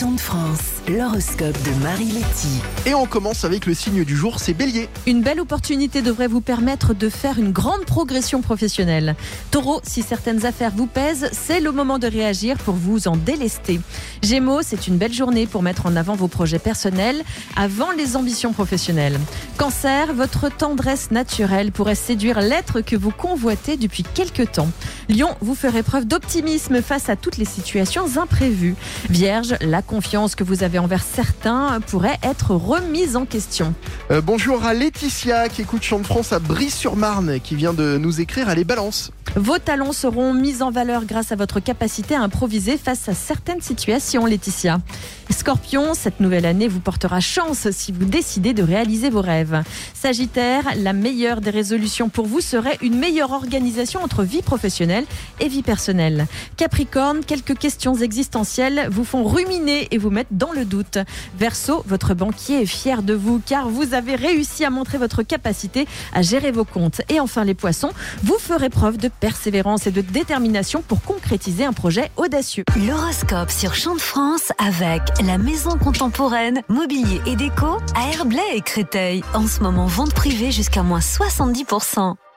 Champ de France, l'horoscope de Marie Letty. Et on commence avec le signe du jour, c'est Bélier. Une belle opportunité devrait vous permettre de faire une grande progression professionnelle. Taureau, si certaines affaires vous pèsent, c'est le moment de réagir pour vous en délester. Gémeaux, c'est une belle journée pour mettre en avant vos projets personnels avant les ambitions professionnelles. Cancer, votre tendresse naturelle pourrait séduire l'être que vous convoitez depuis quelque temps. Lion, vous ferez preuve d'optimisme face à toutes les situations imprévues. Vierge, la confiance que vous avez envers certains pourrait être remise en question. Bonjour à Laetitia qui écoute Champ de France à Brie-sur-Marne qui vient de nous écrire à les balances. Vos talents seront mis en valeur grâce à votre capacité à improviser face à certaines situations, Laetitia. Scorpion, cette nouvelle année vous portera chance si vous décidez de réaliser vos rêves. Sagittaire, la meilleure des résolutions pour vous serait une meilleure organisation entre vie professionnelle et vie personnelle. Capricorne, quelques questions existentielles vous font ruminer et vous mettent dans le doute. Verseau, votre banquier est fier de vous car vous avez réussi à montrer votre capacité à gérer vos comptes. Et enfin les poissons, vous ferez preuve de persévérance et de détermination pour concrétiser un projet audacieux. L'horoscope sur Champ de France avec la maison contemporaine, mobilier et déco à Herblay et Créteil. En ce moment, vente privée jusqu'à moins 70%.